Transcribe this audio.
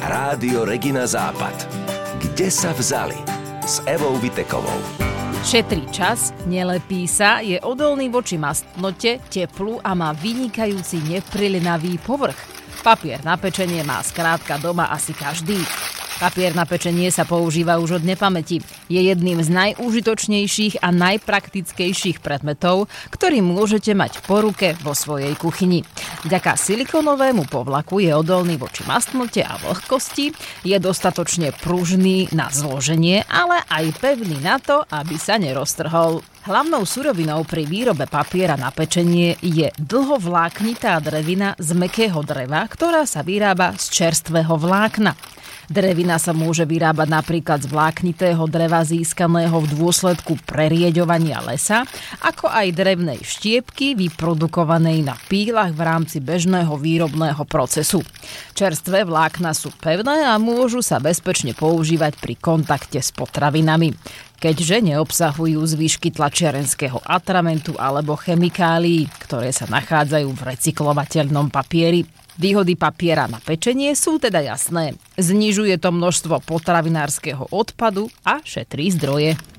Rádio Regina Západ. Kde sa vzali? S Evou Vitekovou. Šetrí čas, nelepí sa, je odolný voči mastnote, teplu a má vynikajúci neprilinavý povrch. Papier na pečenie má skrátka doma asi každý. Papier na pečenie sa používa už od nepamäti. Je jedným z najúžitočnejších a najpraktickejších predmetov, ktorý môžete mať po ruke vo svojej kuchyni. Vďaka silikonovému povlaku je odolný voči mastnote a vlhkosti, je dostatočne pružný na zloženie, ale aj pevný na to, aby sa neroztrhol. Hlavnou surovinou pri výrobe papiera na pečenie je dlhovláknitá drevina z mäkkého dreva, ktorá sa vyrába z čerstvého vlákna. Drevina sa môže vyrábať napríklad z vláknitého dreva získaného v dôsledku prerieďovania lesa, ako aj drevnej štiepky vyprodukovanej na pílach v rámci bežného výrobného procesu. Čerstvé vlákna sú pevné a môžu sa bezpečne používať pri kontakte s potravinami, keďže neobsahujú zvyšky tlačiarenského atramentu alebo chemikálií, ktoré sa nachádzajú v recyklovateľnom papieri. Výhody papiera na pečenie sú teda jasné. Znižuje to množstvo potravinárskeho odpadu a šetrí zdroje.